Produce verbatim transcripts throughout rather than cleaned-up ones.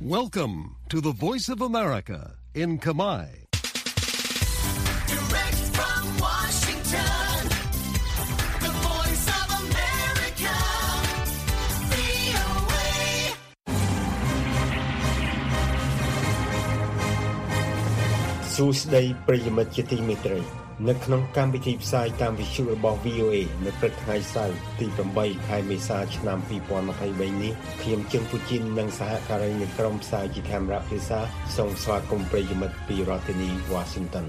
Welcome to the Voice of America in Kamai. Direct from Washington, the Voice of America, វី អូ เอសួស្តីប្រិយមិត្តជាទីមេត្រីនៅក្នុងកម្មវិធីផ្សាយតាមវិទ្យុរបស់ វី អូ เอ នៅព្រឹកថ្ងៃសៅរ៍ទី8ខែមេសាឆ្នាំ2023នេះខ្ញុំជើងពូជីននិងសហការីនៃក្រុមផ្សាយជាកាមេរ៉ាភាសាសូមស្វាគមន៍ប្រិយមិត្តពីរដ្ឋធានី Washington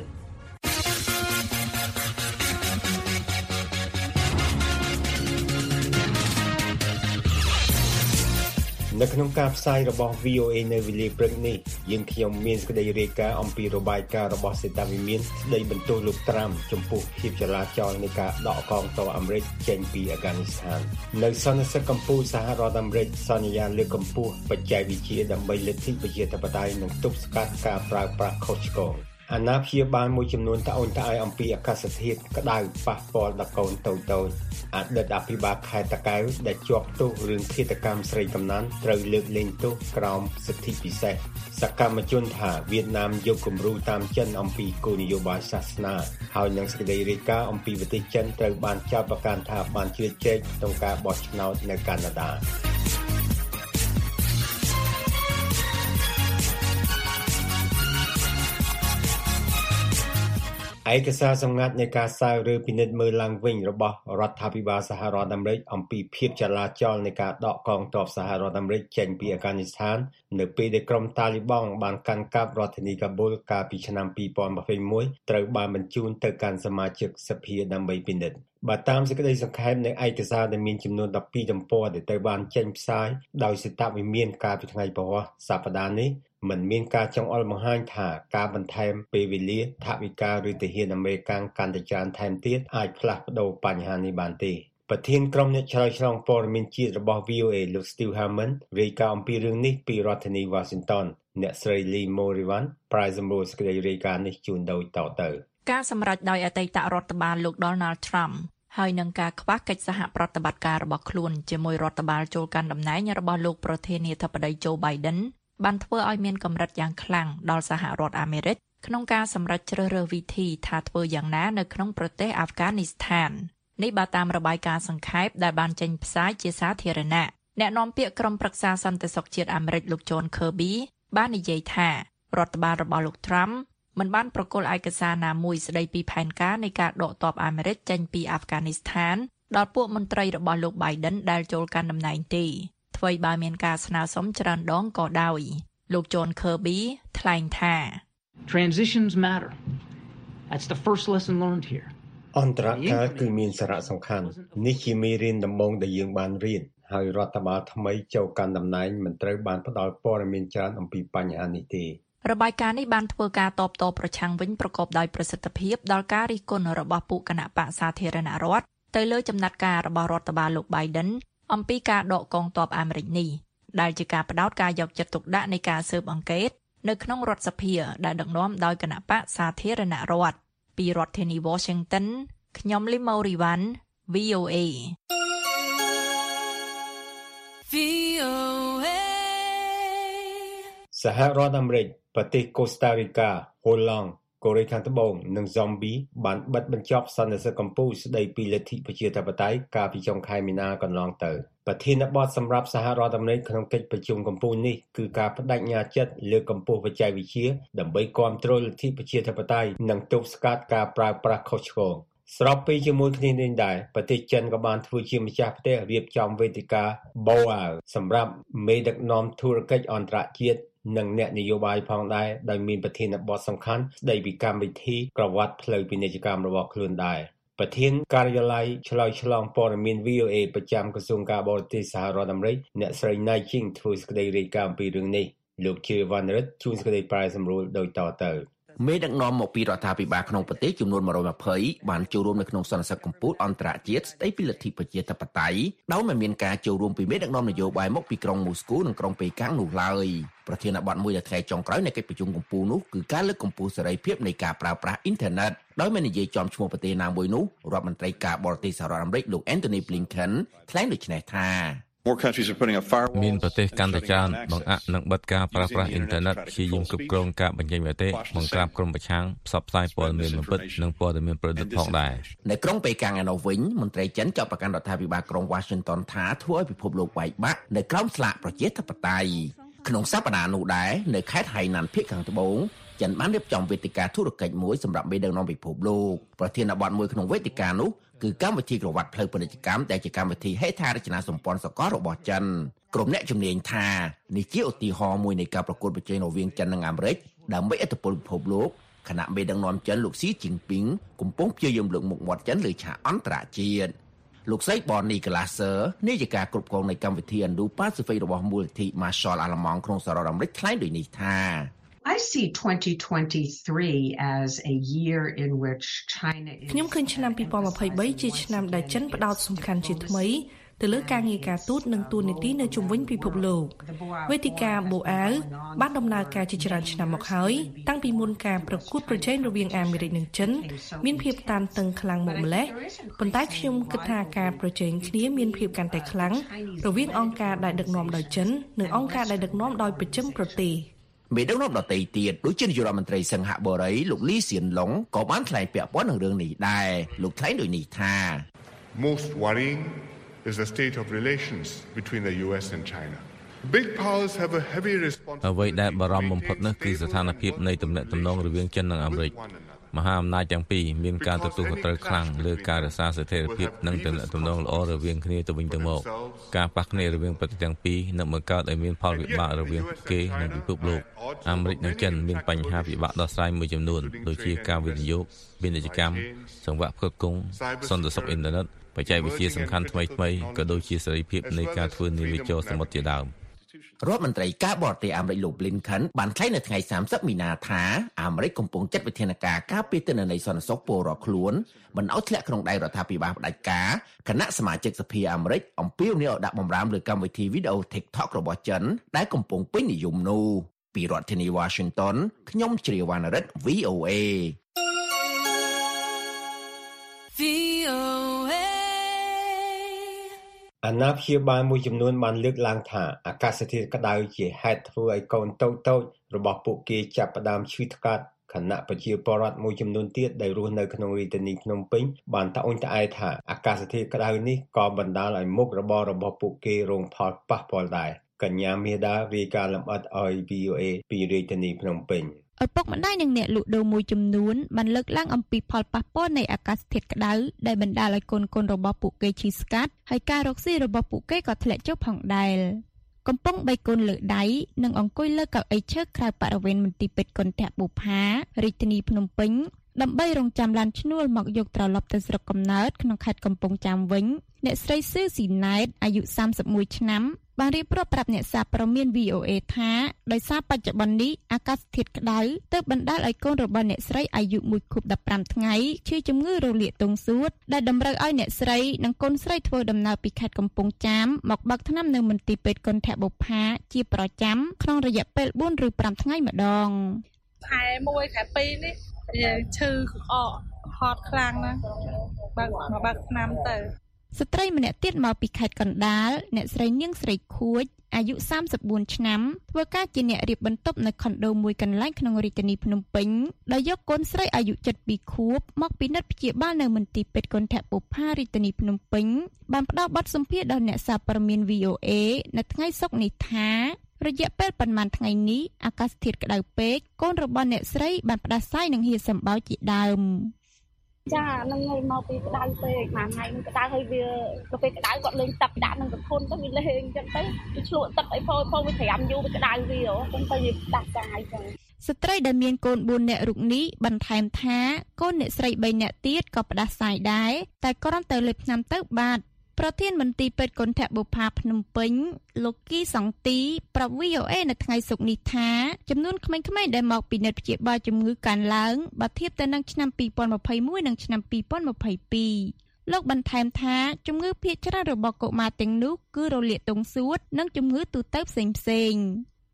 នៅក្នុងការផ្សាយរបស់ វី អូ เอ នៅវេលាព្រឹកនេះយើងខ្ញុំមានសេចក្តីរាយការណ៍អំពីរបាយការណ៍របស់សេតាវិមានស្តីបន្ទោសលោកត្រាំចំពោះភាពចលាចលនៃការដកកងទ័ពអាមេរិកចេញពីអាហ្វហ្គានីស្ថាននៅសន្និសីទកម្ពុជាសហរដ្ឋអាមេរិកសន្យាលើកកម្ពស់បច្ចេកវិទ្យាដើម្បីលទ្ធិប្រជាធិបតេយ្យនិងទប់ស្កាត់ការប្រើប្រាស់ខុសឆ្គងអាណាព្យាបាលមួយចំនួនត្អូញត្អែរអំពីអាកាសធាតុក្តៅប៉ះពាល់ដល់កូនតូចៗអតីតអភិបាលខេត្តតាកែវដែលជាប់ទោសរឿងឃាតកម្មស្រីកំណាន់ត្រូវលើកលែងទោសក្រោមសិទ្ធិពិសេសសកម្មជនថាវៀតណាមយកគំរូតាមចិនអំពីគោលនយោបាយសាសនាហើយនឹងសេចក្តីរាយការណ៍អំពីប្រទេសចិនត្រូវបានចោទប្រកាន់ថាបានជ្រៀតជ្រែកក្នុងការបោះឆ្នោតនៅកាណាដាឯកសារសម្ងាត់នៃការសាវរើពិនិត្យមើលឡើងវិញរបស់រដ្ឋាភិបាលសហរដ្ឋអាមេរិកអំពីភាពចលាចលនៃការដកកងទ័ពសហរដ្ឋអាមេរិកចេញពីអាហ្វហ្គានីស្ថាននៅពេលដែលក្រុមតាលីបង់បានកាន់កាប់រដ្ឋធានីកាប៊ុលកាលពីឆ្នាំ2021ត្រូវបានបញ្ជូនទៅកាន់សមាជិកសភាដើម្បីពិនិត្យបើតាមសេចក្តីសង្ខេបនៃឯកសារដែលមានចំនួន12ទំព័រដែលត្រូវបានចេញផ្សាយដោយសេតាវិមានកាលពីថ្ងៃពហុសប្តាហ៍នេះមិនមានការចង់អល់បង្ហាញថាការបន្ថែមពេលវេលាថវិកាឬទាហានអាមេរិកកាន់តែច្រើនថែមទៀតអាចផ្លាស់ប្ដូរបញ្ហានេះបានទេប្រធានក្រុមអ្នកឆ្លើយឆ្លងព័ត៌មានជាតិរបស់ វី អូ เอ លោក Steve Herman រាយការណ៍អំពីរឿងនេះពីរដ្ឋធានី Washington អ្នកស្រី Lee Morivan ប្រាយសម្រួលសេចក្តីរាយការណ៍នេះជូនដោយតទៅការសម្រេចដោយអតីតរដ្ឋបាលលោក Donald Trump ហើយនឹងការខ្វះកិច្ចសហប្រតិបត្តិការរបស់ខ្លួនជាមួយរដ្ឋបាលចូលកាន់តំណែងរបស់លោកប្រធានាធិបតី Joe Bidenបានធ្វើឲ្យមានកម្រិតយ៉ាងខ្លាំងដល់សហរដ្ឋអាមេរិកក្នុងការសម្រេចជ្រើសរើសវិធីថាធ្វើយ៉ាងណានៅក្នុងប្រទេសអាហ្វហ្គានីស្ថាននេះបើតាមរបាយការណ៍សង្ខេបដែលបានចេញផ្សាយជាសាធារណៈអ្នកនាំពាក្យក្រុមប្រឹក្សាសន្តិសុខជាតិអាមេរិកលោក John Kirby បាននិយាយថារដ្ឋបាលរបស់លោក Trump មិនបានប្រគល់ឯកសារណាមួយស្ដីពីផែនការនៃការដកទ័ពអាមេរិកចេញពីអាហ្វហ្គានីស្ថានដល់ពួកមន្ត្រីរបស់លោក Biden ដែលចូលកាន់តំណែងទេអ្វីបើមានការស្នើសុំច្រើនដងក៏ដោយលោក John Kirby ថ្លែងថា Transitions matter. That's the first lesson learned here. អន្តរកាលគឺមានសារៈសំខាន់នេះជាមេរៀនដំបូងដែលយើងបានរៀនហើយរដ្ឋបាលថ្មីចូលកាន់តំណែងមិនត្រូវបានផ្ដល់ព័ត៌មានច្រើនអំពីបញ្ហានេះទេរបាយការណ៍នេះបានធ្វើការតបតប្រឆាំងវិញប្រកបដោយប្រសិទ្ធភាពដល់ការរិះគន់របស់ពួកគណៈបកសាធារណរដ្ឋទៅលើចំណាត់ការរបស់រដ្ឋបាលលោក Bidenអំពីការដកកងទ័ពអាមេរិកនេះដែលជាការផ្ដោតការយកចិត្តទុកដាក់នៃការស៊ើបអង្កេតនៅក្នុងរដ្ឋសភាដែលដឹកនាំដោយគណៈបកសាធារណរដ្ឋពីរដ្ឋធានី Washington ខ្ញុំ Lee Morivan វី អូ เอវី អូ เอសហរដ្ឋអាមេរិកប្រទេសកូស្តារីកាហូឡង់កូរ៉េខាងត្បូងនិងហ្សំប៊ីបានបិទបញ្ចប់សន្និសីទកម្ពុជាស្ដីពីលទ្ធិប្រជាធិបតេយ្យកាលពីចុងខែមីនាកន្លងទៅប្រធានបទសម្រាប់សហរដ្ឋអាមេរិកក្នុងកិច្ចប្រជុំកម្ពុជានេះគឺការបដិញ្ញាចិត្តលើកកម្ពស់បច្ចេកវិទ្យាដើម្បីគាំទ្រលទ្ធិប្រជាធិបតេយ្យនិងទប់ស្កាត់ការប្រើប្រាស់ខុសឆ្គងស្របពេលជាមួយគ្នានេះដែរប្រទេសចិនក៏បានធ្វើជាម្ចាស់ផ្ទះរៀបចំវេទិកា Boao សម្រាប់មេដឹកនាំធុរកិច្ចអន្តរជាតិនិងអ្នកនយោបាយផងដែរដោយមានប្រធានបទសំខាន់ស្ដីពីកម្មវិធីក្រវ៉ាត់ផ្លូវពាណិជ្ជកម្មរបស់ខ្លួនដែរប្រធានការិយាល័យឆ្លើយឆ្លងព័ត៌មាន វី អូ เอ ប្រចាំក្រសួងការបរទេសសហរដ្ឋអាមេរិកអ្នកស្រី Nai Ching ធ្វើសេចក្តីរាយការណ៍អំពីរឿងនេះលោកជាវណ្ណរិទ្ធជួនសេចក្តីប្រែសម្រួលដោយតទៅមេដឹកនាំមកពីរដ្ឋាភិបាលក្នុងប្រទេសចំនួនone hundred twentyបានចូលរួមនៅក្នុងសន្និសីទកម្ពុជាអន្តរជាតិស្ដីពីលទ្ធិប្រជាធិបតេយ្យដោយមិនមានការចូលរួមពីមេដឹកនាំនយោបាយមកពីក្រុងមូស្គូនិងក្រុងប៉េកាំងនោះឡើយប្រធានបទមួយដែលថ្ងៃចុងក្រោយនៃកិច្ចប្រជុំកម្ពុជានោះគឺការលើកកម្ពស់សេរីភាពនៃការប្រើប្រាស់អ៊ីនធឺណិតដោយមិននិយាយចំឈ្មោះប្រទេសណាមួយនោះរដ្ឋមន្ត្រីការបរទេសសហរដ្ឋអាមេរិកលោក Antony Blinken ថ្លែងដូចនេះថា More countries are putting up firewalls មានប្រទេសកាន់តែច្រើនបង្អាក់និងបិទការប្រើប្រាស់អ៊ីនធឺណិតជាយមគ្រប់គ្រងការបញ្ចេញមតិបង្ក្រាបក្រុមប្រឆាំងផ្សព្វផ្សាយព័ត៌មានមិនពិតនិងព័ត៌មានប្រឌិតផងដែរនៅក្រុងប៉េកាំងឯនោះវិញមន្ត្រីចិនចាប់ប្រកាន់រដ្ឋាភិបាលក្រុង Washington ថាធ្វើឲ្យពិភពលោកបែកបាក់នៅក្រោមស្លាកប្រជាធិបតេយ្យក្នុងសប្តាហ៍នោះដែរនៅខេត្តហៃណានភាគខាងត្បូងចិនបានរៀបចំវេទិកាធុរកិច្ចមួយសម្រាប់មេដឹកនាំពិភពលោកប្រធានបទមួយក្នុងវេទិកានោះគឺកម្មវិធីក្រវ៉ាត់ផ្លូវពាណិជ្ជកម្មដែលជាកម្មវិធីហេដ្ឋារចនាសម្ព័ន្ធសកលរបស់ចិនក្រុមអ្នកជំនាញថានេះជាឧទាហរណ៍មួយនៃការប្រកួតប្រជែងរវាងចិននិងអាមេរិកដើម្បីឥទ្ធិពលពិភពលោកខណៈមេដឹកនាំចិនលោកស៊ីជីនពីងកំពុងព្យាយាមលើកមុខមាត់ចិនលើឆាកអន្តរជាតិលោកស្រី Bonnie Glasser នាយិកាគ្រប់គ្រងនៃកម្មវិធី Indo-Pacific របស់មូលនិធិ Marshall Alamong ក្នុងសហរដ្ឋអាមេរិកថ្លែងដូចនេះថា I see twenty twenty-three as a year in which China is ខ្ញុំឃើញឆ្នាំtwenty twenty-threeជាឆ្នាំដែលចិនផ្ដោតសំខាន់ជាថ្មីទៅលើការងារការទូតនិងទូតនីតិនៅជុំវិញពិភពលោកវេទិកាបូអាវបានដំណើរការជាច្រើនឆ្នាំមកហើយតាំងពីមុនការប្រកួតប្រជែងរវាងអាមេរិកនិងចិនមានភាពតានតឹងខ្លាំងមកម្ល៉េះប៉ុន្តែខ្ញុំគិតថាការប្រជែងគ្នាមានភាពកាន់តែខ្លាំងរវាងអង្គការដែលដឹកនាំដោយចិននិងអង្គការដែលដឹកនាំដោយប្រចាំប្រទេសមេដឹកនាំដទៃទៀតដូចជានាយករដ្ឋមន្ត្រីសិង្ហបុរីលោកលីសៀនឡុងក៏បានថ្លែងពាក់ព័ន្ធនឹងរឿងនេះដែរលោកថ្លែងដូចនេះថា Most worrying is the state of relations between the U S and China. Big powers have a heavy responsibility. អ្វីដែលបារម្ភបំផុតនោះគឺស្ថានភាពនៃទំនាក់ទំនងរវាងចិននិងអាមេរិកមហាអំណាចទាំងពីរមានការទទួលខុសត្រូវខ្លាំងលើការរក្សាស្ថិរភាពនិងទំនាក់ទំនងល្អរវាងគ្នាទៅវិញទៅមកការប៉ះគ្នារវាងប្រទេសទាំងពីរនឹងបង្កើតឲ្យមានផលវិបាករវាងគេនិងពិភពលោកអាមេរិកនិងចិនមានបញ្ហាពិបាកដោះស្រាយមួយចំនួនដូចជាការវិនិយោគពាណិជ្ជកម្មសង្វាក់ផ្គត់ផ្គង់សន្តិសុខអ៊ីនធឺណិតបច្ចេកវិទ្យាសំខាន់ថ្មីៗក៏ដូចជាសេរីភាពនៃការធ្វើនាវាចរសមុទ្រជាដើមរដ្ឋមន្ត្រីការបរទេសអាមេរិកលោក Blinken បានថ្លែងនៅថ្ងៃសាមសិបមីនាថាអាមេរិកកំពុងចាត់វិធានការការពារទិន្នន័យសន្តិសុខពលរដ្ឋខ្លួនមិនឲ្យធ្លាក់ក្នុងដៃរដ្ឋាភិបាលផ្ដាច់ការគណៈសមាជិកសភាអាមេរិកអំពាវនាវឲ្យដាក់បម្រាមលើកម្មវិធីវីដេអូ TikTok របស់ចិនដែលកំពុងពេញនិយមនោះពីរដ្ឋធានី Washington ខ្ញុំជ្រាវណ្ណរិទ្ធ V O A V O A អាណាព្យាបាលមួយចំនួនបានលើកឡើងថាអាកាសធាតុក្តៅជាហេតុធ្វើឲ្យកូនតូចៗរបស់ពួកគេចាប់ផ្ដើមឈឺថ្កាត់ខណៈប្រជាពលរដ្ឋមួយចំនួនទៀតដែលរស់នៅក្នុងរាជធានីភ្នំពេញបានត្អូញត្អែថាអាកាសធាតុក្តៅនេះក៏បណ្ដាលឲ្យមុខរបររបស់ពួកគេរងផលប៉ះពាល់ដែរកញ្ញាមាដារាយការណ៍លម្អិតឲ្យ V O A ពីរាជធានីភ្នំពេញឪពុកម្ដាយនិងអ្នកលក់ដូរមួយចំនួនបានលើកឡើងអំពីផលប៉ះពាល់នៃអាកាសធាតុក្តៅដែលបណ្ដាលឲ្យកូនៗរបស់ពួកគេឈឺស្កាត់ហើយការរកស៊ីរបស់ពួកគេក៏ធ្លាក់ចុះផងដែរកំពុងបីកូនលើដៃនិងអង្គុយលើកៅអីឈើក្រៅបរិវេណមន្ទីរពេទ្យគន្ធបុប្ផារាជធានីភ្នំពេញដើម្បីរងចាំឡានឈ្នួលមកយកត្រឡប់ទៅស្រុកកំណើតក្នុងខេត្តកំពង់ចាមវិញអ្នកស្រីស៊ឺស៊ីណែតអាយុសាមសិបមួយឆ្នាំបានរៀបរាប់ប្រាប់អ្នកសារព័ត៌មាន V O A ថាដោយសារបច្ចុប្បន្ននេះអាកាសធាតុក្តៅទើបបណ្ដាលឲ្យកូនរបស់អ្នកស្រីអាយុមួយខួបដប់ប្រាំថ្ងៃឈឺជំងឺរលាកទងសួតដែលតម្រូវឲ្យអ្នកស្រីនិងកូនស្រីធ្វើដំណើរពីខេត្តកំពង់ចាមមកបើកថ្នាំនៅមន្ទីរពេទ្យគន្ធបុប្ផាជាប្រចាំក្នុងរយៈពេលបួនឬប្រាំថ្ងៃម្ដងខែមួយខែពីរនេះយើងឈឺអកហត់ខ្លាំងណាស់បើកមកបើកថ្នាំទៅស្ត្រីម្នាក់ទៀតមកពីខេត្តកណ្ដាលអ្នកស្រីនាងស្រីខួចអាយុសាមសិបបួនឆ្នាំធ្វើការជាអ្នករៀបបន្ទប់នៅខុនដូមួយកន្លែងក្នុងរាជធានីភ្នំពេញដោយយកកូនស្រីអាយុជិតពីរខួបមកពិនិត្យព្យាបាលនៅមន្ទីរពេទ្យគន្ធបុប្ផារាជធានីភ្នំពេញបានផ្ដល់បទសម្ភាសន៍ដល់អ្នកសារព័ត៌មាន V O A នៅថ្ងៃសុក្រនេះថារយៈពេលប៉ុន្មានថ្ងៃនេះអាកាសធាតុក្តៅពេកកូនរបស់អ្នកស្រីបានផ្ដាសាយនឹងហៀសម្បោចជាដើមចានឹងឲ្យមកពីក្តៅពេកមួយថ្ងៃនឹងក្តៅហើយវាទៅពេលក្តៅគាត់លេងទឹកដាក់នឹងកធុនទៅវាលេងអញ្ចឹងទៅវាឆ្លក់ទឹកអីផងផងវាត្រាំយូរវាក្តៅវាអញ្ចឹងទៅវាដាស់កាយចឹងស្ត្រីដែលមានកូនបួននាក់រូបនេះបន្ថែមថាកូនអ្នកស្រីបីនាក់ទៀតក៏ផ្ដាសាយដែរតែគ្រាន់តែលេបថ្នាំទៅបាត់ប្រធានមន្ទីរពេទ្យគន្ធបុប្ផាភ្នំពេញលោកគីសង្ទីប្រាប់ V O A នៅថ្ងៃសុក្រនេះថាចំនួនក្មេងៗដែលមកពិនិត្យព្យាបាលជំងឺកើនឡើងបើធៀបទៅនឹងឆ្នាំពីរពាន់ម្ភៃមួយនិងឆ្នាំពីរពាន់ម្ភៃពីរលោកបន្ថែមថាជំងឺភាគច្រើនរបស់កុមារទាំងនោះគឺរលាកទងសួតនិងជំងឺទូទៅផ្សេងៗឆ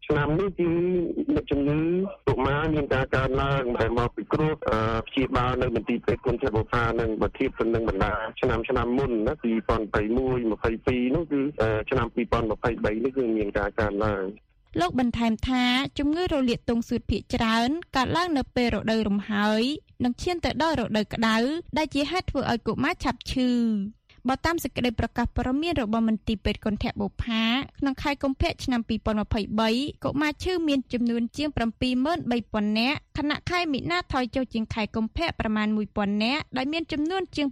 ឆ្នាំនេះគឺជំងឺកុមារមានការកើនឡើងដែលមកពីគ្រោះព្យាបាលនៅមន្ទីរពេទ្យគុណធបុផានិងបើធៀបទៅនឹងបណ្ដាឆ្នាំឆ្នាំមុនណាពី2021 22នោះគឺឆ្នាំ2023នេះគឺមានការកើនឡើងលោកបន្ថែមថាជំងឺរលាកទងសួតភាគច្រើនកើតឡើងនៅពេលរដូវរំហើយនិងឈានទៅដល់រដូវក្តៅដែលជាហេតុធ្វើឲ្យកុមារឆាប់ឈឺបើតាមសេចក្តីប្រកាសព័ត៌មានរបស់មន្ទីរពេទ្យគុណធបុផាក្នុងខែកុម្ភៈឆ្នាំ2023កុមារឈឺមានចំនួនជាង 73000 នាក់ខណៈខែមីនាថយចុះជាងខែកុម្ភៈប្រមាណ 1000 នាក់ដែលមានចំនួនជាង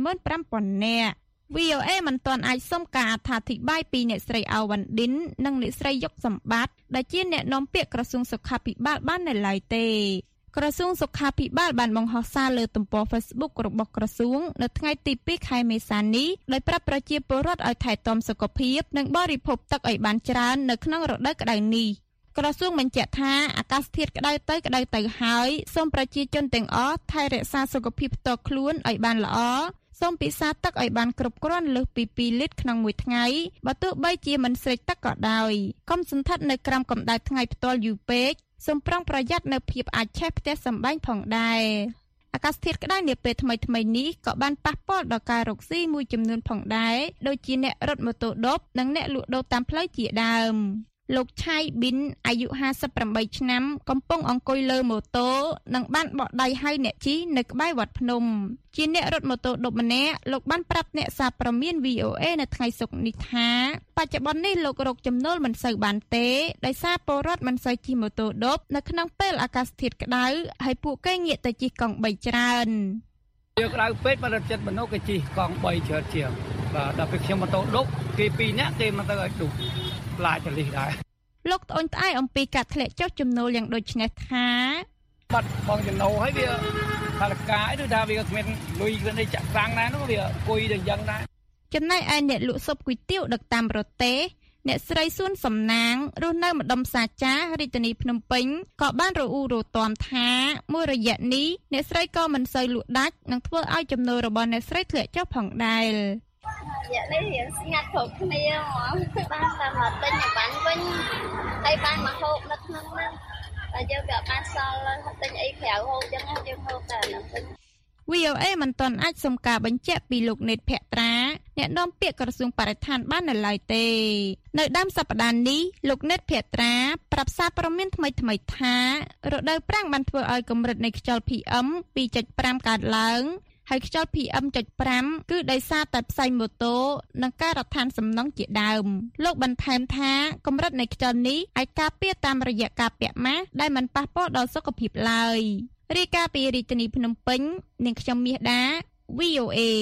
65000 នាក់ វី អូ เอ មិនទាន់អាចសុំការអត្ថាធិប្បាយពីអ្នកស្រីអាវ៉ាន់ឌិននិងអ្នកស្រីយុកសម្បត្តិដែលជាអ្នកនាំពាក្យក្រសួងសុខាភិបាលបាននៅឡើយទេក្រសួងសុខាភិបាលបានបង្ហោះសារលើទំព័រ Facebook របស់ក្រសួងនៅថ្ងៃទីពីរខែមេសានេះដោយប្រាប់ប្រជាពលរដ្ឋឲ្យថែទាំសុខភាពនិងបរិភោគទឹកឲ្យបានច្រើននៅក្នុងរដូវក្តៅនេះក្រសួងបញ្ជាក់ថាអាកាសធាតុក្តៅទៅក្តៅទៅហើយសូមប្រជាជនទាំងអស់ថែរក្សាសុខភាពផ្ទាល់ខ្លួនឲ្យបានល្អសូមពិសាទឹកឲ្យបានគ្រប់គ្រាន់លើសពីពីរលីត្រក្នុងមួយថ្ងៃបើទោះបីជាមិនស្រេកទឹកក៏ដោយកុំសន្ធិដ្ឋនៅក្រោមកម្ដៅថ្ងៃផ្ទាល់យូរពេកសូមប្រុងប្រយ័ត្ននៅភាពអាចឆេះផ្ទះសម្បែងផងដែរអាកាសធាតុក្តៅនាពេលថ្មីថ្មីនេះក៏បានប៉ះពាល់ដល់ការរកស៊ីមួយចំនួនផងដែរដូចជាអ្នករត់ម៉ូតូឌុបនិងអ្នកលក់ដូរតាមផ្លូវជាដើមលោកឆៃប៊ីនអាយុห้าสิบแปดឆ្នាំកំពុងអង្គុយលើម៉ូតូនិងបានបកដៃហៅអ្នកជិះនៅក្បែរវត្តភ្នំជាអ្នករត់ម៉ូតូឌុបម្នាក់លោកបានប្រាប់អ្នកសារព័ត៌មាន វី អូ เอ នៅថ្ងៃសុក្រនេះថាបច្ចុប្បន្ននេះលោករកចំណូលមិនសូវបានទេដោយសារពលរដ្ឋមិនសូវជិះម៉ូតូឌុបនៅក្នុងពេលអាកាសធាតុក្តៅហើយពួកគេងាកទៅជិះកង់បីច្រើនយើងក្តៅពេកបើចិត្តមនុស្សគេជិះកង់បីច្រើនជាងបាទដល់ពេលខ្ញុំម៉ូតូឌុបគេពីរនាក់គេមកទៅឲ្យឌុបខ្លាចចលិះដែរលោកត្អូញត្អែអំពីការធ្លាក់ចុះចំណូលយ៉ាងដូចនេះថាបាត់បងចំណូលហើយវាថាលកាយឬថាវាគ្មានលុយគ្នាចាក់ប្រាំងដែរនោះវាអង្គុយដូចយ៉ាងដែរចំណែកឯអ្នកលក់ស៊ុបគុយទាវដឹកតាមរទេះអ្នកស្រីសួនសំណាងរស់នៅម្ដុំសាចារាជធានីភ្នំពេញក៏បានរអ៊ូរទាំថាមួយរយៈនេះអ្នកស្រីក៏មិនសូវលក់ដាច់នឹងធ្វើឲ្យចំណូលរបស់អ្នកស្រីធ្លាក់ចុះផងដែរយ៉ានេះរៀងស្ងាត់គ្រប់គ្នាហ្មងបានតែមកទិញឲ្យបានវិញហើយបានមកហូបនៅក្នុងហ្នឹងតែយើងវាអត់បានសល់ទិញអីក្រៅហូបចឹងយើងហូបតែហ្នឹងវិញវី អូ เอ មិនទាន់អាចសុំការបញ្ជាក់ពីលោកណេតភក្ត្រាអ្នកនាំពាក្យក្រសួងបរិស្ថានបាននៅឡើយទេនៅដើមសប្តាហ៍នេះលោកណេតភក្ត្រាប្រាប់សារព័ត៌មានថ្មីថ្មីថារដូវប្រាំងបានធ្វើឲ្យកម្រិតនៃខ្យល់ พี เอ็ม two point five កើតឡើងហើយខ្យល់ พี เอ็ม two point five គឺដោយសារតែផ្សែងម៉ូតូនិងការដ្ឋានសំណង់ជាដើមលោកបន្ថែមថាកម្រិតនៃខ្យល់នេះអាចការពារតាមរយៈការពាក់ម៉ាស់ដែលមិនប៉ះពាល់ដល់សុខភាពឡើយរាយការណ៍ពីរាជធានីភ្នំពេញនាងខ្ញុំមាសដា វី អូ เอ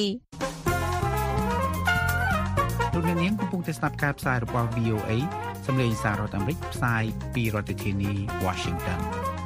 លោកអ្នកនាងកំពុងតែស្ដាប់ការផ្សាយរបស់ វី អូ เอ សម្លេងសាររដ្ឋអាមេរិកផ្សាយពីរដ្ឋធានី Washington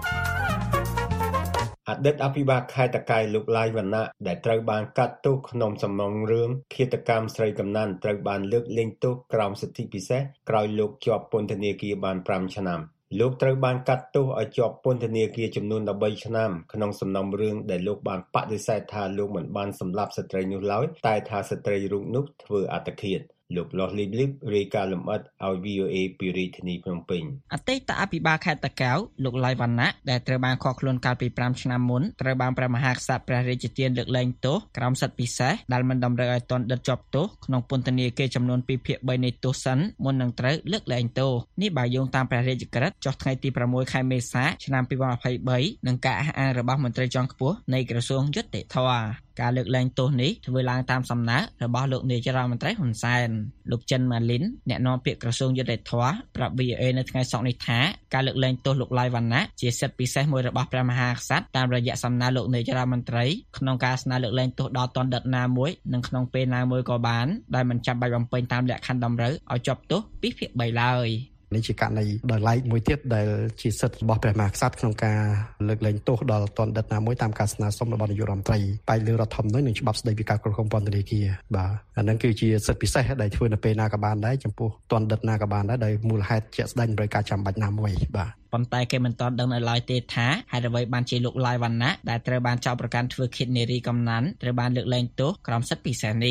អតីតអភិបាលខេត្តតាកែវលោកឡាយវណ្ណៈដែលត្រូវបានកាត់ទោសក្នុងសំណុំរឿងឃាតកម្មស្រីកំណាន់ត្រូវបានលើកលែងទោសក្រោមសិទ្ធិពិសេសក្រោយលោកជាប់ពន្ធនាគារបានfiveឆ្នាំលោកត្រូវបានកាត់ទោសឲ្យជាប់ពន្ធនាគារចំនួនthirteenឆ្នាំក្នុងសំណុំរឿងដែលលោកបានបដិសេធថាលោកមិនបានសម្លាប់ស្ត្រីនោះឡើយតែថាស្ត្រីរូបនោះធ្វើអត្តឃាតលោកលោះលីបលីបរាយការណ៍លម្អិតឲ្យ វី អូ เอ ពីរាជធានីភ្នំពេញអតីតអភិបាលខេត្តតាកែវលោកឡាយវណ្ណៈដែលត្រូវបានឃាត់ខ្លួនកាលពីfiveឆ្នាំមុនត្រូវបានព្រះមហាក្សត្រព្រះរាជាទានលើកលែងទោសក្រោមសិទ្ធិពិសេសដែលមិនតម្រូវឲ្យទណ្ឌិតជាប់ទោសក្នុងពន្ធនាគារចំនួនtwoភាគthreeនៃទោសសិនមុននឹងត្រូវលើកលែងទោសនេះបើយោងតាមព្រះរាជក្រឹត្យចុះថ្ងៃទីsixខែមេសាឆ្នាំtwenty twenty-threeនិងការអះអាងរបស់មន្ត្រីជាន់ខ្ពស់នៃក្រសួងយុត្តិធម៌ការលើកលែងទោសនេះធ្វើឡើងតាមសំណើរបស់លោកនាយរដ្ឋមន្ត្រីហ៊ុនសែនលោកចិនម៉ាលីនអ្នកនាំពាក្យក្រសួងយុត្តិធម៌ប្រាប់ វី អូ เอ នៅថ្ងៃសុក្រនេះថាការលើកលែងទោសលោកឡាយវណ្ណៈជាសិទ្ធិពិសេសមួយរបស់ព្រះមហាក្សត្រតាមរយៈសំណើលោកនាយរដ្ឋមន្ត្រីក្នុងការស្នើលើកលែងទោសដល់ទណ្ឌិតណាមួយនិងក្នុងពេលណាមួយក៏បានដែលមិនចាំបាច់បំពេញតាមលក្ខខណ្ឌតម្រូវឲ្យជាប់ទោសtwoភាគthreeឡើយនេះជាករណីដោយឡែកមួយទៀតដែលជាសិទ្ធិរបស់ព្រះមហាក្សត្រក្នុងការលើកលែងទោសដល់ទណ្ឌិតណាមួយតាមការស្នើសុំរបស់នាយករដ្ឋមន្ត្រីបែបលើរដ្ឋធម្មនុញ្ញនិងច្បាប់ស្តីពីការគ្រប់គ្រងពន្ធនាគារបាទអានឹងគឺជាសិទ្ធិពិសេសដែលធ្វើនៅពេលណាក៏បានដែរចំពោះទណ្ឌិតណាក៏បានដែរដោយមូលហេតុជាក់ស្ដែងដោយការចាំបាច់ណាមួយបាទប៉ុន្តែគេមិនទាន់ដឹងនៅឡើយទេថាហេតុអ្វីបានជាលោកឡាយវណ្ណៈដែលត្រូវបានចោទប្រកាន់ធ្វើឃាតនារីកំណាន់ត្រូវបានលើកលែងទោសក្រោមសិទ្ធិពិសេសនេះ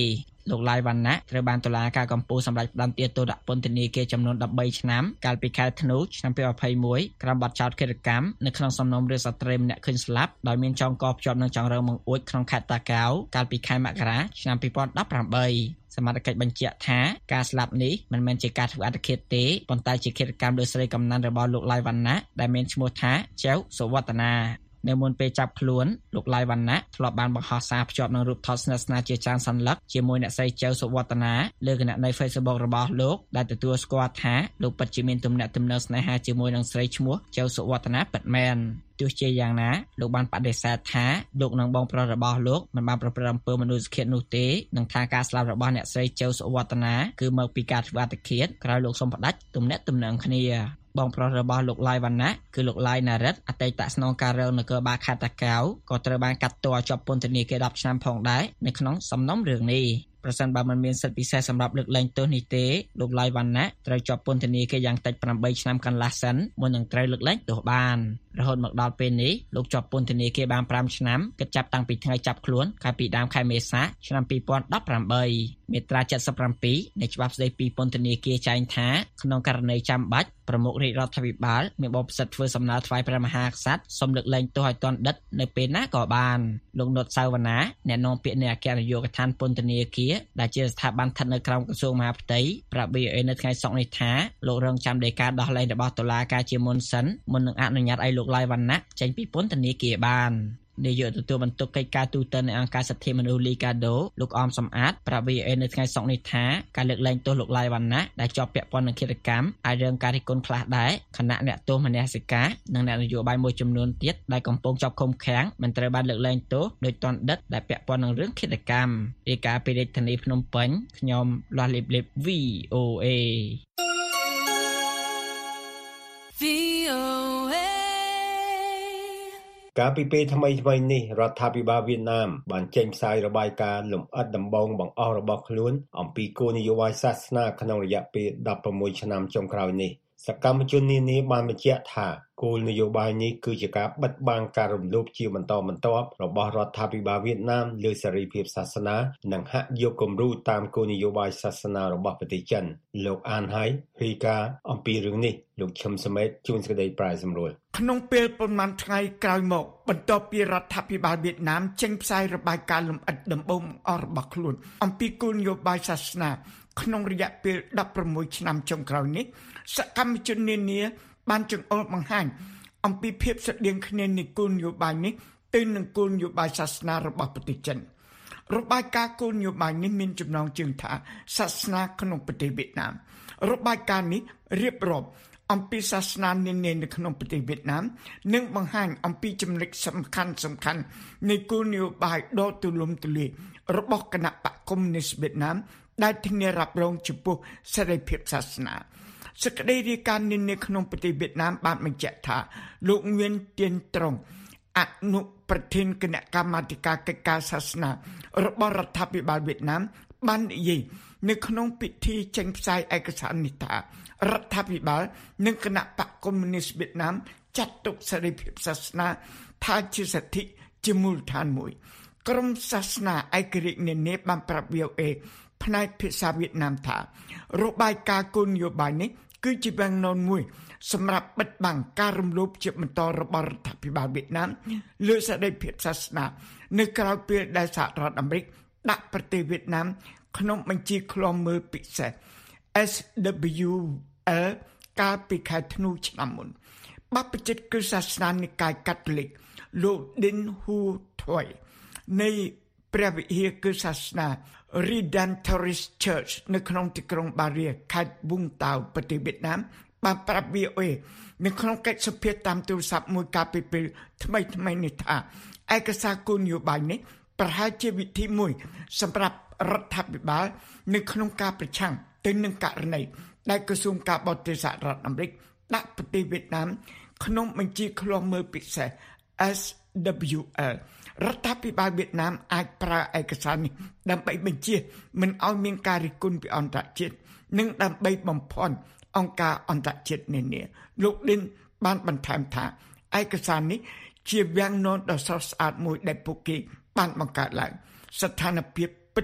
លោកឡាយវណ្ណៈត្រូវបានតុលាការកំពូលសម្រេចផ្តន្ទាទោសដាក់ពន្ធនាគារចំនួន13ឆ្នាំកាលពីខែធ្នូឆ្នាំยี่สิบยี่สิบเอ็ดក្រោមបទចោទឃាតកម្មនៅក្នុងសំណុំរឿងស្ត្រីម្នាក់ឃើញស្លាប់ដោយមានចងកភ្ជាប់នឹងចង្រឹងបង្អួចក្នុងខេត្តតាកែវកាលពីខែមករាឆ្នាំยี่สิบสิบแปดសមត្ថកិច្ចបញ្ជាក់ថាការស្លាប់នេះមិនមែនជាការធ្វើអត្តឃាតទេប៉ុន្តែជាឃាតកម្មដោយស្រីកំណាន់របស់លោកឡាយវណ្ណៈដែលមានឈ្មោះថាចៅសុវឌ្ឍនានៅមុនពេលចាប់ខ្លួនលោកឡាយវណ្ណៈធ្លាប់បានបង្ហោះសារភ្ជាប់នឹងរូបថតស្និទ្ធស្នាលជាច្រើនសន្លឹកជាមួយអ្នកស្រីចៅសុវឌ្ឍនាលើគណនី Facebook របស់លោកដែលទទួលស្គាល់ថាលោកពិតជាមានទំនាក់ទំនងស្នេហាជាមួយនឹងស្រីឈ្មោះចៅសុវឌ្ឍនាពិតមែនទោះជាយ៉ាងណាលោកបានបដិសេធថាលោកនិងបងប្រុសរបស់លោកមិនបានប្រព្រឹត្តអំពើមនុស្សឃាតនោះទេនិងថាការស្លាប់របស់អ្នកស្រីចៅសុវឌ្ឍនាគឺមកពីការធ្វើអត្តឃាតក្រោយលោកសុំផ្ដាច់ទំនាក់ទំនងគ្នាបងប្រុសរបស់លោកឡាយវណ្ណៈគឺលោកឡាយណារិតអតីតស្នងការរងនគរបាលខេត្តតាកែវក៏ត្រូវបានកាត់ទោសជាប់ពន្ធនាគារដប់ឆ្នាំផងដែរនៅក្នុងសំណុំរឿងនេះប្រសិនបើមិនមានសិទ្ធិពិសេសសម្រាប់លើកលែងទោសនេះទេលោកឡាយវណ្ណៈត្រូវជាប់ពន្ធនាគារយ៉ាងតិចប្រាំបីឆ្នាំកន្លះសិនមុននឹងត្រូវលើកលែងទោសបានរហូតមកដល់ពេលនេះលោកជាប់ពន្ធនាគារបានប្រាំឆ្នាំគិតចាប់តាំងពីថ្ងៃចាប់ខ្លួនកាលពីដើមខែមេសាឆ្នាំยี่สิบสิบแปดមាត្រាเจ็ดสิบเจ็ดនៃច្បាប់ស្តីពីពន្ធនាគារចែងថាក្នុងករណីចាំបាច់ប្រមុខរាជរដ្ឋាភិបាលមានបបិសិទ្ធធ្វើសំណើថ្វាយព្រះមហាក្សត្រសូមលើកលែងទោសឲ្យទាន់ដិតនៅពេលណាក៏បានលោកនុតសាវណ្ណាអ្នកនាំពាក្យនៃអគ្គនាយកដ្ឋានពន្ធនាគារដែលជាស្ថាប័នស្ថិតនៅក្រោមក្រសួងមហាផ្ទៃប្រាប់ วี โอ เอ នៅថ្ងៃសុក្រនេះថាលោករងចាំដីកាដោះលែងរបស់តុលាការជាមុនសិនមុននឹងអនុញ្ញាតឲ្យលោកឡាយវណ្ណៈចេញពីពន្ធនាគារបាននាយកទទួលបន្ទុកកិច្ចការទូតនៃអង្គការសិទ្ធិមនុស្សលីកាដូលោកអមសំអាតប្រាប់ วี โอ เอ នៅថ្ងៃសុក្រនេះថាការលើកលែងទោសលោកឡាយវណ្ណៈដែលជាប់ពាក់ព័ន្ធនឹងឃាតកម្មអាចរងការរិះគន់ខ្លះដែរខណៈអ្នកទោសមនសិការនិងអ្នកនយោបាយមួយចំនួនទៀតដែលកំពុងជាប់ឃុំឃាំងមិនត្រូវបានលើកលែងទោសដោយទាន់ដិតដែលពាក់ព័ន្ធនឹងរឿងឃាតកម្មរាយការណ៍ពីរាជធានីភ្នំពេញខ្ញុំលាស់លីបលីប วี โอ เอวี โอ เอកាលពីពេលថ្មីថ្មីនេះរដ្ឋាភិបាលវៀតណាមបានចេញផ្សាយរបាយការណ៍លម្អិតដំបូងបង្អស់របស់ខ្លួនអំពីគោលនយោបាយសាសនាក្នុងរយៈពេលដប់ប្រាំមួយឆ្នាំចុងក្រោយនេះសកម្មជននានាបានបញ្ជាក់ថាគោលនយោបាយនេះគឺជាការបិទបាំងការរំលោភជាបន្តបន្ទាប់របស់រដ្ឋាភិបាលវៀតណាមលើសេរីភាពសាសនានិងហាក់យកគំរូតាមគោលនយោបាយសាសនារបស់ប្រទេសចិនលោកអានហៃរីកាអំពីរឿងនេះលោកឈឹមសមេតជួនសេចក្តីប្រាយសម្រួលក្នុងពេលប៉ុន្មានថ្ងៃក្រោយមកបន្ទាប់ពីរដ្ឋាភិបាលវៀតណាមចេញផ្សាយរបាយការណ៍លម្អិតដំបូងអស់របស់ខ្លួនអំពីគោលនយោបាយសាសនាក្នុងរយៈពេលដប់ប្រាំមួយឆ្នាំចុងក្រោយនេះសកម្មជននានាបានចង្អុលបង្ហាញអំពីភាពស្រដៀងគ្នានៃគោលនយោបាយនេះទៅនឹងគោលនយោបាយសាសនារបស់ប្រទេសចិនរបាយការណ៍គោលនយោបាយនេះមានចំណងជើងថាសាសនាក្នុងប្រទេសវៀតណាមរបាយការណ៍នេះរៀបរាប់អំពីសាសនានានានៅក្នុងប្រទេសវៀតណាមនិងបង្ហាញអំពីចំណុចសំខាន់សំខាន់នៃគោលនយោបាយដ៏ទូលំទូលាយរបស់គណៈបកកុម្មុយនីសវៀតណាមដែលធានារ៉ាប់រងចំពោះសេរីភាពសាសនាសេចក្តីរាយការណ៍នានាក្នុងប្រទេសវៀតណាមបានបញ្ជាក់ថាលោកងឿនទៀនត្រង់អនុប្រធានគណៈកម្មាធិការកិច្ចការសាសនារបស់រដ្ឋាភិបាលវៀតណាមបាននិយាយនៅក្នុងពិធីចេញផ្សាយឯកសារនេះថារដ្ឋាភិបាលនិងគណៈបកកុម្មុយនីសវៀតណាមចាត់ទុកសេរីភាពសាសនាថាជាសិទ្ធិជាមូលដ្ឋានមួយក្រមសាសនាឯករាជ្យនានាបានប្រាប់ วี โอ เอ ផ្នែកភាសាវៀតណាមថារបាយការណ៍គោលនយោបាយនេះគឺជាវាំងននមួយសម្រាប់បិទបាំងការរំលោភជាបន្តរបស់រដ្ឋាភិបាលវៀតណាមលើសេរីភាពសាសនានៅក្រៅពេលដែលសហរដ្ឋអាមេរិកដាក់ប្រទេសវៀតណាមក្នុងបញ្ជីឃ្លាំមើលពិសេស เอส ដប៊្យូ แอล កាលពីខែធ្នូឆ្នាំមុនបព្វជិតគឺសាសនានិកាយកាតូលិកលោក ឌិន ហ៊ូ ថយនៃព្រះវិហារគឺសាសនា Redemptorist Church នៅក្នុងទីក្រុងបារៀខេត្តវុងតាវប្រទេសវៀតណាមបានប្រាប់ วี โอ เอ នៅក្នុងកិច្ចសម្ភាសន៍តាមទូរស័ព្ទមួយកាលពីពេលថ្មីថ្មីនេះថាឯកសារគោលនយោបាយនេះប្រហែលជាវិធីមួយសម្រាប់រដ្ឋាភិបាលនៅក្នុងការប្រឆាំងទៅនឹងករណីដែលក្រសួងការបរទេសសហរដ្ឋអាមេរិកដាក់ប្រទេសវៀតណាមក្នុងបញ្ជីឃ្លាំមើលពិសេស เอส ដប៊្យូ แอล រដ្ឋាភិបាលវៀតណាមអាចប្រើឯកសារនេះដើម្បីបញ្ជាមិនឲ្យមានការរិះគន់ពីអន្តរជាតិនិងដើម្បីបំភាន់អង្គការអន្តរជាតិនានាលោកឌិនបានបន្ថែមថាឯកសារនេះជាវាំងននដ៏ស្រស់ស្អាតមួយដែលពួកគេបានបង្កើតឡើងស្ថានភាពពិត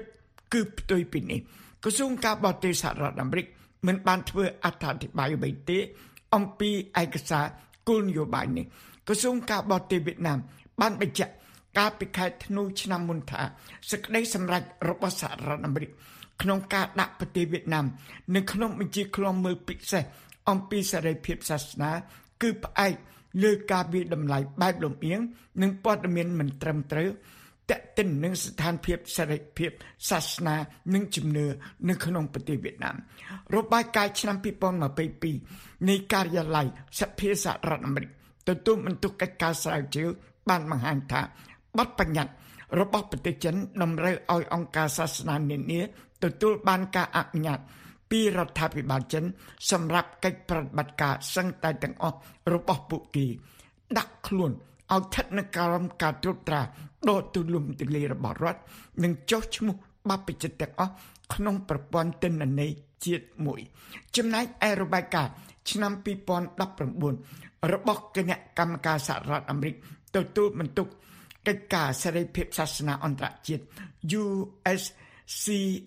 គឺផ្ទុយពីនេះក្រសួងការបរទេសសហរដ្ឋអាមេរិកមិនបានធ្វើអត្ថាធិប្បាយអ្វីទេអំពីឯកសារគោលនយោបាយនេះក្រសួងការបរទេសវៀតណាមបានបញ្ជាក់កាលពីខែធ្នូឆ្នាំមុនថាសេចក្តីសម្រេចរបស់សហរដ្ឋអាមេរិកក្នុងការដាក់ប្រទេសវៀតណាមនៅក្នុងបញ្ជីឃ្លាំមើលពិសេសអំពីសេរីភាពសាសនាគឺផ្អែកលើការវិតម្លៃបែបលំអៀងនិងព័ត៌មានមិនត្រឹមត្រូវតេតិននឹងស្ថានភាពសេរីភាពសាសនានិងជំនឿនៅក្នុងប្រទេសវៀតណាមរបាយការណ៍ឆ្នាំពីរពាន់ម្ភៃពីរនៃការិយាល័យសភាសហរដ្ឋអាមេរិកទទួលបន្ទុកកិច្ចការស្រាវជ្រាវបានបង្ហាញថាបទបញ្ញត្តិរបស់ប្រទេសចិនតម្រូវឲ្យអង្គការសាសនានានាទទួលបានការអនុញ្ញាតពីរដ្ឋាភិបាលចិនសម្រាប់កិច្ចប្រតិបត្តិការសឹងតែទាំងអស់របស់ពួកគេដាក់ខ្លួនឲ្យស្ថិតនៅក្រោមការត្រួតត្រាដ៏ទូលំទូលាយរបស់រដ្ឋនិងចុះឈ្មោះបព្វជិតទាំងអស់ក្នុងប្រព័ន្ធទិន្នន័យជាតិមួយចំណែកឯរបាយការណ៍ឆ្នាំពីរពាន់ដប់ប្រាំបួនរបស់គណៈកម្មការសហរដ្ឋអាមេរិកទទួលបន្ទុកកិច្ចការសេរីភាពសាសនាអន្តរជាតិ U S C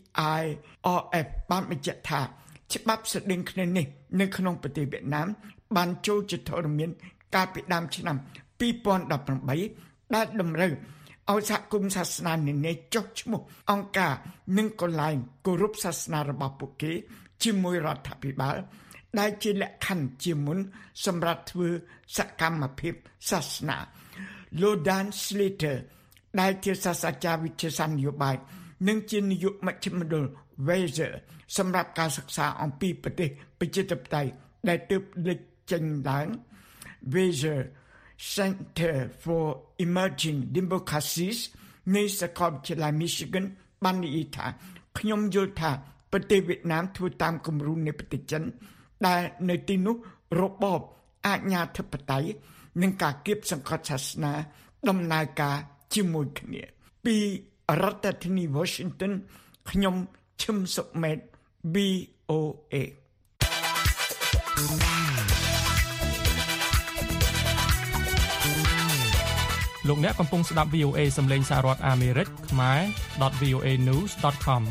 I R F បានបញ្ជាក់ថាច្បាប់ស្តីងគ្នានេះនៅក្នុងប្រទេសវៀតណាមបានចូលជាធរមានកាលពីដើមឆ្នាំពីរពាន់ដប់ប្រាំបីដែលតម្រូវឲ្យសហគមន៍សាសនានានាចុះឈ្មោះអង្គការនិងកន្លែងគោរពសាសនារបស់ពួកគេជាមួយរដ្ឋាភិបាលដែលជាលក្ខខណ្ឌជាមុនសម្រាប់ធ្វើសកម្មភាពសាសនា Lodan Slater ដែលជាសាស្ត្រាចារ្យវិទ្យាសាស្ត្រនយោបាយនិងជានាយកមជ្ឈមណ្ឌល Weiser សម្រាប់ការសិក្សាអំពីប្រទេសប្រជាធិបតេយ្យដែលទើបលេចចេញឡើង Weiser Center for Emerging Democracies នៃសាកលវិទ្យាល័យ Michigan បាននិយាយថាខ្ញុំយល់ថាប្រទេសវៀតណាមធ្វើតាមគំរូនៃប្រទេសចិនដែលនៅទីនោះរបបអាជ្ញាធិបតេយ្យនិងការគៀបសង្កត់សាសនាដំណើរការជាមួយគ្នាពីរដ្ឋធានី Washington ខ្ញុំឈឹមសុមេត V O A លោកអ្នកកំពុងស្ដាប់ វី អូ เอ សំឡេងសហរដ្ឋអាមេរិកខ្មែរ .voa news .com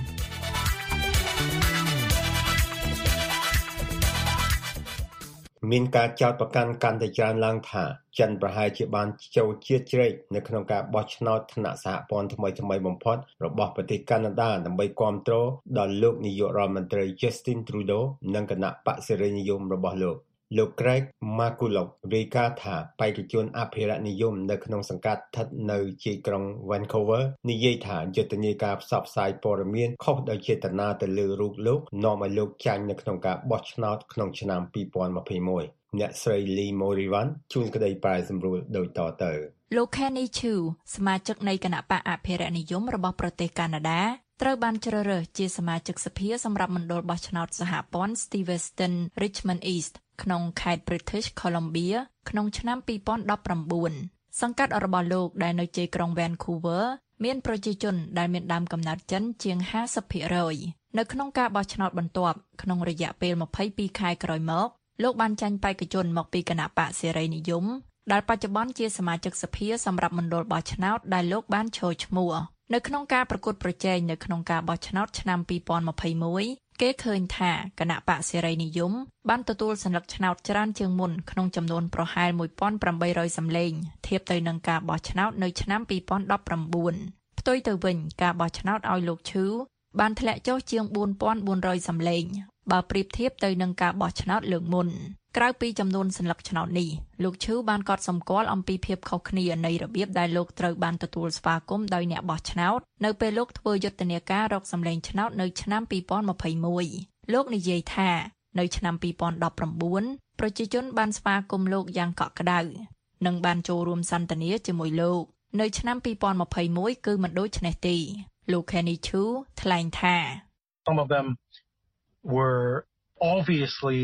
មានការចោទប្រកាន់កាន់តែច្រើនឡើងថាចិនប្រហែលជាបានចូលជាតិជ្រែកនៅក្នុងការបោះឆ្នោតថ្នាក់សហព័ន្ធថ្មីថ្មីបំផុតរបស់ប្រទេសកាណាដាដើម្បីគាំទ្រដល់លោកនាយករដ្ឋមន្ត្រី Justin Trudeau និងគណៈបក្សសេរីនិយមរបស់លោកលោក Greg Maculok រាយការណ៍ថាបេក្ខជនអភិរក្សនិយមនៅក្នុងសង្កាត់ស្ថិតនៅជាយក្រុង Vancouver និយាយថាយុទ្ធនាការផ្សព្វផ្សាយព័ត៌មានខុសដោយចេតនាទៅលើរូបលោកនាំឲ្យលោកចាញ់នៅក្នុងការបោះឆ្នោតក្នុងឆ្នាំពីរពាន់ម្ភៃមួយអ្នកស្រី Lee Morivan ជួនក្តីប្រែសម្រួលដូចតទៅលោក Kenny Chu សមាជិកនៃគណៈបកអភិរក្សនិយមរបស់ប្រទេសកាណាដាត្រូវបានជ្រើសរើសជាសមាជិកសភាសម្រាប់មណ្ឌលបោះឆ្នោតសហព័ន្ធ Steveston Richmond East ក្នុងខេត្ត British Columbia ក្នុងឆ្នាំពីរពាន់ដប់ប្រាំបួនសង្កាត់របស់លោកដែលនៅជ័យក្រុង Vancouver មានប្រជាជនដែលមានដើមកំណើតចិនជាង ห้าสิบភាគរយ នៅក្នុងការបោះឆ្នោតបន្ទាប់ក្នុងរយៈពេលម្ភៃពីរខែក្រោយមកលោកបានចាញ់បេក្ខជនមកពីគណៈបកសេរីនិយមដែលបច្ចុប្បន្នជាសមាជិកសភាសម្រាប់មណ្ឌលបោះឆ្នោតដែលលោកបានឈរឈ្មោះនៅក្នុងការប្រកួតប្រជែងនៅក្នុងការបោះឆ្នោតឆ្នាំពីរពាន់ម្ភៃមួយគេឃើញថាគណៈបកសេរីនិយមបានទទួលសន្លឹកឆ្នោតច្រើនជាងមុនក្នុងចំនួនប្រហែល một nghìn tám trămសម្លេងធៀបទៅនឹងការបោះឆ្នោតនៅឆ្នាំពីរពាន់ដប់ប្រាំបួនផ្ទុយទៅវិញការបោះឆ្នោតឲ្យលោកឈូបានធ្លាក់ចុះជាង bốn nghìn bốn trămសម្លេងបើប្រៀបធៀបទៅនឹងការបោះឆ្នោតលើកមុនក្រៅពីចំនួនសន្លឹកឆ្នោតនេះលោកឈូបានកត់សម្គាល់អំពីភាពខុសគ្នានៃរបៀបដែលលោកត្រូវបានទទួលស្វាគមន៍ដោយអ្នកបោះឆ្នោតនៅពេលលោកធ្វើយុទ្ធនាការរកសម្លេងឆ្នោតនៅឆ្នាំពីរពាន់ម្ភៃមួយលោកនិយាយថានៅឆ្នាំពីរពាន់ដប់ប្រាំបួនប្រជាជនបានស្វាគមន៍លោកយ៉ាងកក់ក្ដៅនិងបានចូលរួមសន្ទនាជាមួយលោកនៅឆ្នាំពីរពាន់ម្ភៃមួយគឺមិនដូចនេះទេលោក Kenny Chu ថ្លែងថា Some of them were obviously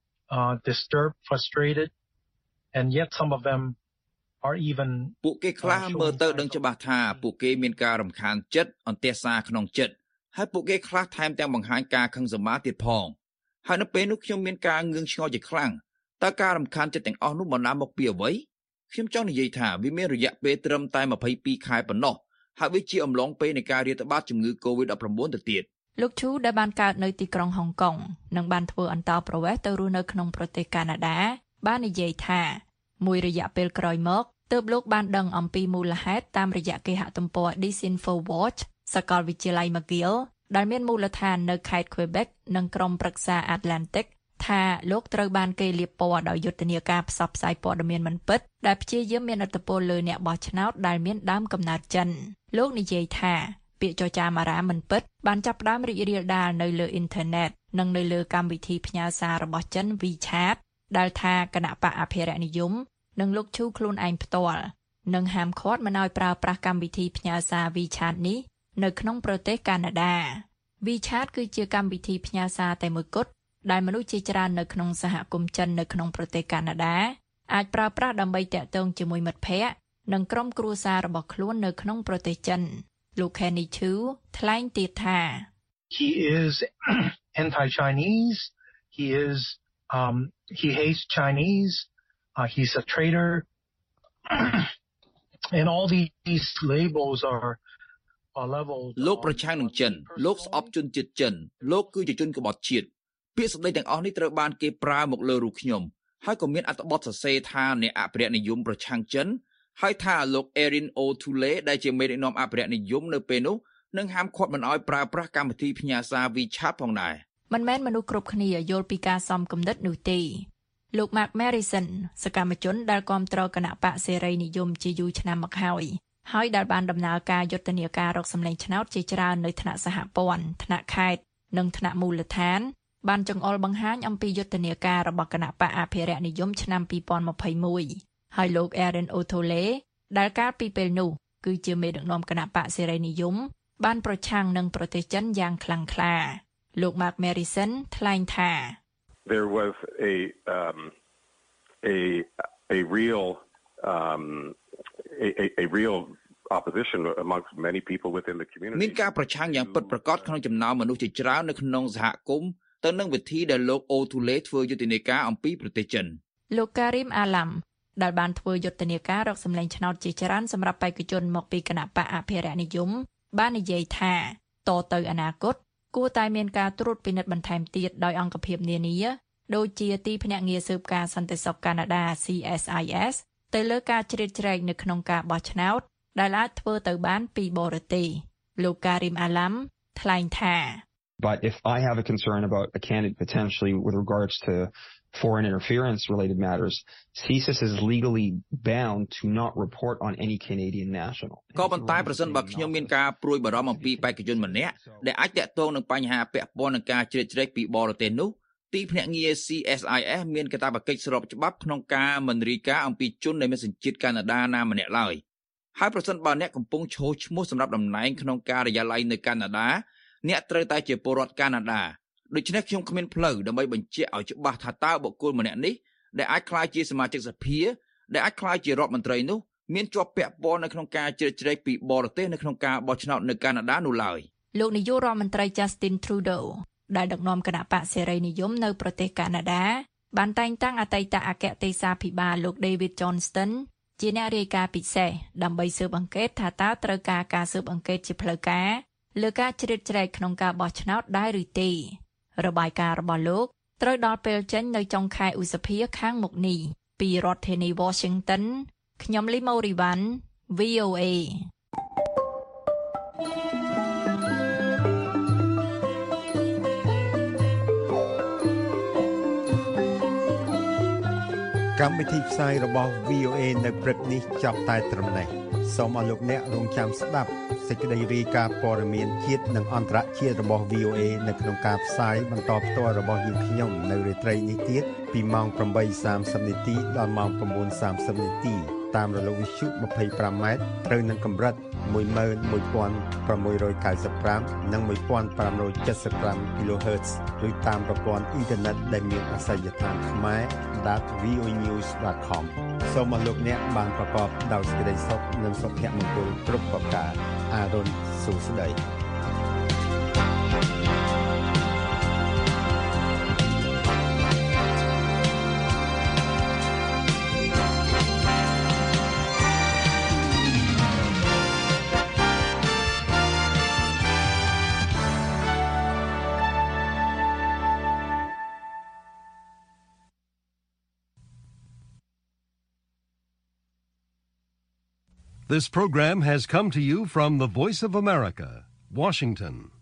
uh disturbed frustrated and yet some of them are even ពួកគេខ្លះមើលទៅដឹងច្បាស់ថាពួកគេមានការរំខានចិត្តអន្ទះសារក្នុងចិត្តហើយពួកគេខ្លះថែមទាំងបង្ហាញការខឹងសម្បាទៀតផងហើយនៅពេលនោះខ្ញុំមានការងឿងឆ្ងល់ជាខ្លាំងតើការរំខានចិត្តទាំងអស់នោះបណ្ដាលមកពីអ្វីខ្ញុំចង់និយាយថាវាមានរយៈពេលត្រឹមតែម្ភៃពីរខែប៉ុណ្ណោះហើយវាជាអំឡុងពេលនៃការរាតត្បាតជំងឺ កូវីដ -ដប់ប្រាំបួន ទៅទៀតលោកឈូដែលបានកើតនៅទីក្រុងហុងកុងនិងបានធ្វើអន្តោប្រវេសន៍ទៅរស់នៅក្នុងប្រទេសកាណាដាបាននិយាយថាមួយរយៈពេលក្រោយមកទើបលោកបានដឹងអំពីមូលហេតុតាមរយៈគេហទំព័រ Disinfowatch សាកលវិទ្យាល័យ McGill ដែលមានមូលដ្ឋាននៅខេត្ត Quebec និងក្រុមប្រឹក្សា Atlantic ថាលោកត្រូវបានគេលាបពណ៌ដោយយុទ្ធនាការផ្សព្វផ្សាយព័ត៌មានមិនពិតដែលព្យាយាមមានឥទ្ធិពលលើអ្នកបោះឆ្នោតដែលមានដើមកំណើតចិនលោកនិយាយថាពាក្យចចាមអារ៉ាមមិនពិតបានចាប់ផ្ដើមរីករាលដាលនៅលើអ៊ីនធឺណិតនិងនៅលើកម្មវិធីផ្ញើសាររបស់ចិន WeChat ដែលថាគណៈបកអភិរក្សនិយមនិងលោកឈូខ្លួនឯងផ្ទាល់និងហាមឃាត់មិនឲ្យប្រើប្រាស់កម្មវិធីផ្ញើសារ WeChat នេះនៅក្នុងប្រទេសកាណាដា WeChat គឺជាកម្មវិធីផ្ញើសារតែមួយគត់ដែលមនុស្សជាច្រើននៅក្នុងសហគមន៍ចិននៅក្នុងប្រទេសកាណាដាអាចប្រើប្រាស់ដើម្បីតាក់ទងជាមួយមិត្តភ័ក្តិនិងក្រុមគ្រួសាររបស់ខ្លួននៅក្នុងប្រទេសចិនលោក Kenny Chu ថ្លែងទៀតថា He is anti-Chinese. He is um he hates Chinese. Uh, he's a traitor. And all these labels are are levels លោកប្រឆាំងនឹងចិនលោកស្អប់ជនជាតិចិនលោកគឺជាជនក្បត់ជាតិពាក្យសម្ដីទាំងអស់នេះត្រូវបានគេប្រើមកលើរូបខ្ញុំហើយក៏មានអត្ថបទសរសេរថាអ្នកអភិរក្សនិយមប្រឆាំងចិនហើយថាលោក Erin O'Toole ដែលជាមេដឹកនាំអភិរក្សនិយមនៅពេលនោះនឹងហាមឃាត់មិនឲ្យប្រើប្រាស់កម្មវិធីផ្ញើសារ WeChat ផងដែរមិនមែនមនុស្សគ្រប់គ្នាយល់ពីការសំគំនិតនោះទេលោក Mark Marison សកម្មជនដែលគាំទ្រគណៈបកសេរីនិយមជាយូរឆ្នាំមកហើយហើយដែលបានដំណើរការយុទ្ធនាការរកសម្លេងឆ្នោតជាច្រើននៅថ្នាក់សហព័ន្ធថ្នាក់ខេត្តនិងថ្នាក់មូលដ្ឋានបានចង្អុលបង្ហាញអំពីយុទ្ធនាការរបស់គណៈបកអភិរក្សនិយមឆ្នាំពីរពាន់ម្ភៃមួយហើយលោក Erin O'Toole ដែលកាលពីពេលនោះគឺជាមេដឹកនាំគណៈបកសេរីនិយមបានប្រឆាំងនឹងប្រទេសចិនយ៉ាងខ្លាំងក្លាលោក Mark Marison ថ្លែងថា There was a um a a real um a a, a real opposition amongst many people within the community មានការប្រឆាំងយ៉ាងពិតប្រាកដក្នុងចំណោមមនុស្សជាច្រើននៅក្នុងសហគមន៍ទៅនឹងវិធីដែលលោក O'Toole ធ្វើយុទ្ធនាការអំពីប្រទេសចិនលោក Karim Alam ដែលបានធ្វើយុទ្ធនាការរកសម្លេងឆ្នោតជាច្រើនសម្រាប់បេក្ខជនមកពីគណៈបកអភិរក្សនិយមបាននិយាយថាតទៅអនាគតគួរតែមានការត្រួតពិនិត្យបន្ថែមទៀតដោយអង្គភាពនានាដូចជាទីភ្នាក់ងារស៊ើបការសន្តិសុខកាណាដា C S I S ទៅលើការជ្រៀតជ្រែកនៅក្នុងការបោះឆ្នោតដែលអាចធ្វើទៅបានពីបរទេសលោក Karim Alam ថ្លែងថា But if I have a concern about a candidate potentially with regards to foreign interference related matters, C S I S is legally bound to not report on any Canadian national. ក៏ប៉ុន្តែប្រសិនបើខ្ញុំមានការព្រួយបារម្ភអំពីបេក្ខជនម្នាក់ដែលអាចតាក់ទងនឹងបញ្ហាពាក់ព័ន្ធនឹងការជ្រៀតជ្រែកពីបរទេសនោះទីភ្នាក់ងារ C S I S មានកាតព្វកិច្ចស្របច្បាប់ក្នុងការមិនរាយការណ៍អំពីជនដែលមានសញ្ជាតិកាណាដាណាម្នាក់ឡើយហើយប្រសិនបើអ្នកកំពុងឈរឈ្មោះសម្រាប់តំណែងក្នុងការិយាល័យនៅកាណាដាអ្នកត្រូវតែជាពលរដ្ឋកាណាដាដូច្នេះខ្ញុំគ្មានផ្លូវដើម្បីបញ្ជាក់ឲ្យច្បាស់ថាតើបុគ្គលម្នាក់នេះដែលអាចក្លាយជាសមាជិកសភាដែលអាចក្លាយជារដ្ឋមន្ត្រីនោះមានជាប់ពាក់ព័ន្ធនៅក្នុងការជ្រៀតជ្រែកពីបរទេសនៅក្នុងការបោះឆ្នោតនៅកាណាដានោះឡើយលោកនាយករដ្ឋមន្ត្រី Justin Trudeau ដែលដឹកនាំគណៈបកសេរីនិយមនៅប្រទេសកាណាដាបានតែងតាំងអតីតអគ្គទេសាភិបាលលោក David Johnston ជាអ្នករាយការណ៍ពិសេសដើម្បីស៊ើបអង្កេតថាតើត្រូវការការស៊ើបអង្កេតជាផ្លូវការលើការជ្រៀតជ្រែកក្នុងការបោះឆ្នោតដែរឬទេរបាយការណ៍របស់លោកត្រូវដល់ពេលចេញនៅចុងខែឧសភាខាងមុខនេះពីរដ្ឋធានី Washington ខ្ញុំលីម៉ូរីវ៉ាន់ V O A កម្មវិធីផ្សាយរបស់ V O A នៅព្រឹកនេះចប់តែត្រឹមនេះសូមអរលោកអ្នករងចាំស្ដាប់សេចក្តីរាយការណ៍ព័ត៌មានជាតិនិងអន្តរជាតិរបស់ V O A នៅក្នុងការផ្សាយបន្តផ្ទាល់របស់យើងខ្ញុំនៅរាត្រីនេះទៀតពីម៉ោង ប្រាំបីសាមសិប នាទីដល់ម៉ោង ៩ សាមសិប នាទីតាមរលកវិទ្យុ ម្ភៃប្រាំ ម៉ែត្រត្រូវនឹងកម្រិត មួយម៉ឺនមួយពាន់ប្រាំមួយរយកៅសិបប្រាំ និង មួយពាន់ប្រាំរយចិតសិបប្រាំ គីឡូហឺត ឬតាមប្រព័ន្ធអ៊ីនធឺណិតដែលមានអាសយដ្ឋានខ្មែរ dot voanews dot com សូមអរលោកអ្នកបានប្រកបដោយសេចក្តីសុខនិងសុភមង្គលគ្រប់ប្រការអរុនសុស្ដី This program has come to you from the Voice of America, Washington.